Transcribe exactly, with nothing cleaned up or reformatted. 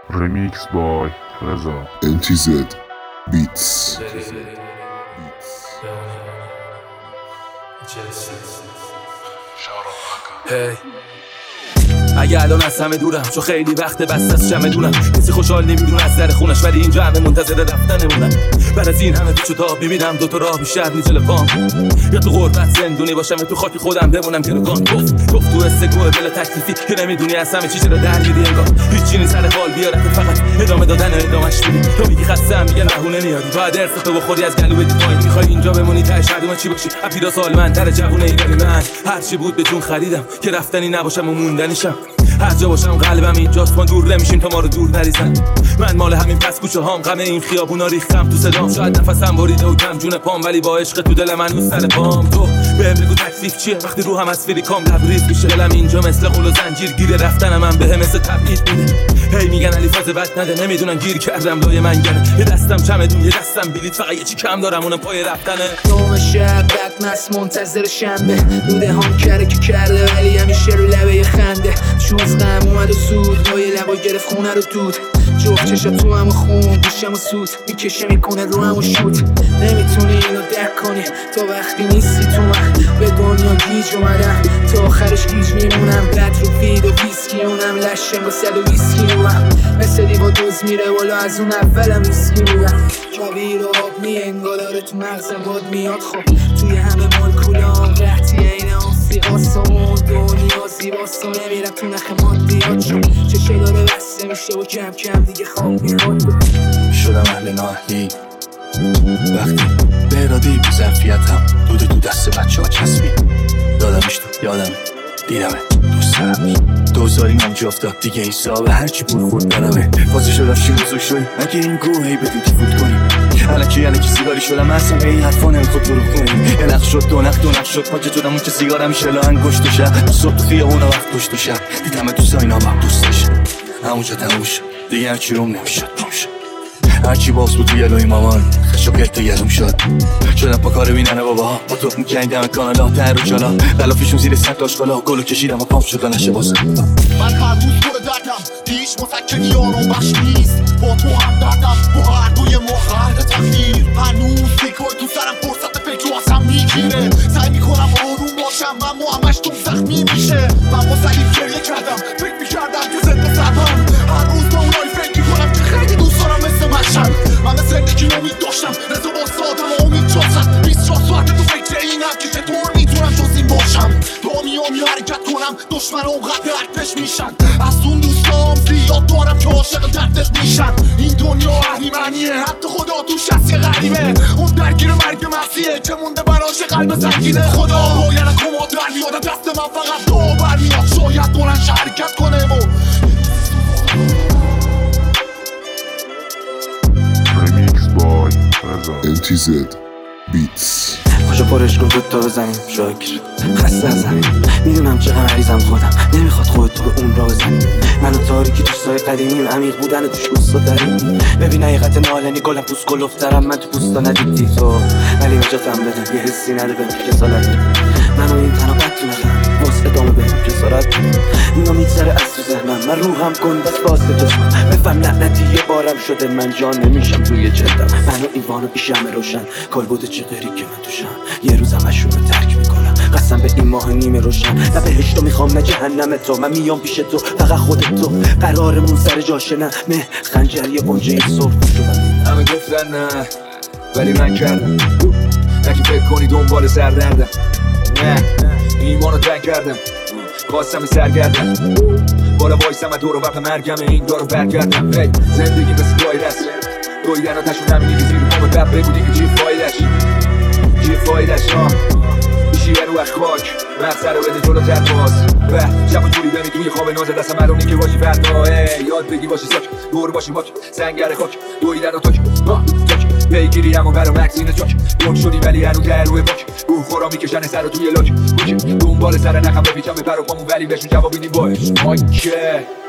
Remix by Reza N T Z Beats. Hey. اگه الان از همه دورم چون خیلی وقت بست از چمدونم کسی خوشحال نمیدونه از در خونش ولی اینجا همه منتظر رفتنمونن بعد از این همه پیچ و تاب میبینم دوتا راه بیشتر نیست جلو پام یا تو غربت زندونی باشم یا تو خاک خودم بمونم گروگان گفت گفت تو استگوه بلا تکلیفی که نمیدونی از همه چی چرا درگیری انگار هیچی نیست سر حال بیارت فقط ادامه دادن ادامش میدی تو میگی خستم میگن بهونه میاری باید ارثتو بخوری از گلو بدی پایین میخوای اینجا بمونی ته شدوم چی باشی اپیدا سالمندتر جوونه ایرانی من هرچی بود به جون خریدم که رفتنی نباشم و موندنیشم هر جا باشم قلبم اینجاست ما دور نمیشیم تا ما رو دور نریزن من مال همین پس کوچه هام غم این خیابونا ریختم تو صدام شاید نفسم بریده و کم جون پام ولی با عشق تو دل من اون سر پام تو بهم بگو تکلیف چیه وقتی روحم از فریکام لبریز میشه دلم اینجا مثل قول و زنجیر گیر رفتن من بهم مثل تبعید میده هی میگن علی فاز بد نده نمیدونن گیر کردم لای منگنه یه دستم چمدون یه دستم بلیط فقط یه چی کم دارم اونم پای رفتنه دوم شب بعد مست منتظر شنبه دوده هم کرده که کرده ولی همیشه رو لبه خنده شوز غم اومد و سود لای لبا گرفت خونه رو دود جفت چشم تو هم خون گوشم و سود میکشه میکنه رو هم و شود نمیتونی اینو درک کنی تو وقتی نیستی تو من به دنیا گیج اومدم تا آخرش گیج میمونم بد رو فید و ویسکی اونم لشم با سل و ویسکی اونم مثل دیوا دوز میره والا از اون اولم ویسکی بودم کویر و آب می انگالاره تو مغزم باد میاد خب توی همه مالکولام قحطی این آسیقاست و دنیا زیباست و نمیرم تو نخ مادیات شد چشه داره بسته میشه و کم کم دیگه خواب میخواد شدم اهل ناهلی وقتی به ارادی بی ظرفیتم دوده تو دست بچه ها چسبی دادمش تو یادمه دیدمه دوست دارم دوزاری من جا افتاد دیگه این صاحبه هرچی بود خورد دارمه بازی شدم شیروز و شوی اگه این گوه هی بدون تیفوت کنیم الکی الکی سیگاری شدم اصلا به این حرفا نمیخود برو کنیم یه نخ شد دو نخ دو نخ شد پاچه شدم اون که سیگارم میشه لاهنگ گشت و شب صبح تو خیابون وقت پشت و شب دیدمه تو ساینا هم دوستش همونجا تموم شد دیگه هرچی روم نمیشد پامشد هرچی باز بود توی الوی مامان خشو گلت یادم شد شدم پا کار بیننه بابا با تو میکردم کانالا تر و چالا غلافیشون زیر سطل آشکالا گلو کشیدم و پام شد و نشه بازم من هر روز پر دردم هیچ مسکنی یارم بخش نیست با تو هم دردم با هر دوی ما خرد تقدیر هنوز فکرهای تو سرم فرصت فکر رو ازم میگیره سعی میکنم آروم باشم اما همش تو زخمی میشه من با سلیف گریه کردم فکر میکردم که زنده سرم هر روز با اونایی فکر میکنم که خیلی دوست دارم مثل مشهد من به زندگی امید داشتم رضا با سادم و امید جازم بیست چهار ساعت تو فکر اینم که چطور میتونم جز این باشم تا میام یه حرکت کنم دشمن اونقدر درکش میشن از اون دوستام زیاد دارم که عاشق دردش میشن این دنیا اهریمنیه حتی خدا توش هست یه غریبه اون درگیر مرگ مسیحه که مونده براش قلب سنگینه خدا باید کما در میاد دست من فقط دعا برمیاد شاید دورنش حرکت کنه و Remix by Reza N T Z Beats. خوشو پرش کن دوتا بزنیم شاکر خسته از همین میدونم چقدر مریضم خودم نمیخواد خودت تو به اون را بزنیم من و تاریکی دوستای قدیمیم عمیق بودن و توش گوستا داریم ببین حقیقت نالنی گلم پوست گلفترم من تو پوستا ندیدی تو ولی نجاتم بده یه حسی نده بهم که سالت منو این تنها بد تو نخم باز ادامه بهم که سارت اینا میگذره از تو ذهنم من روحم کن دست باز جسمم بفهم لعنتی یه بارم شده من جان نمیشم توی جلدم منو ایوان و ایشم روشن کل بوده چه غیری که من توشم یه روز همشون رو ترک میکنم قسم به این ماه نیمه روشن نه بهشتو میخوام نه جهنم تو من میام پیش تو فقط خودت تو قرارمون سر جاشه نه نه خنجر یه بنجه صبح شدم همه گفتن نه ولی من کردم نکی فکر کنی دنبال سردردم نه ایمانو تنگ کردم خواستم سرگردم بالا وایسم و دور و وقت مرگم این دارو برگردم زندگی مثل دایره است دویدن و تشون همینی که زیر پامو بب بگو دیگه چی فایدش چی فایدش ها میشی یه رو از خاک مغزه رو بده جلوتر باز به شب و جوری بمی توی خواب نازه دستم معلوم که باشی فردا یاد بگی باشی ساک دور باشی ماک سنگر خاک دویدن و تاک تاک پیگیری همون برام مکسین چاک گم شدی ولی هنو در روی باک روح خورا میکشن سر رو توی لاک دنبال سر نخم بپیچم به پر و پامون ولی بهشون جواب میدیم باش مایکه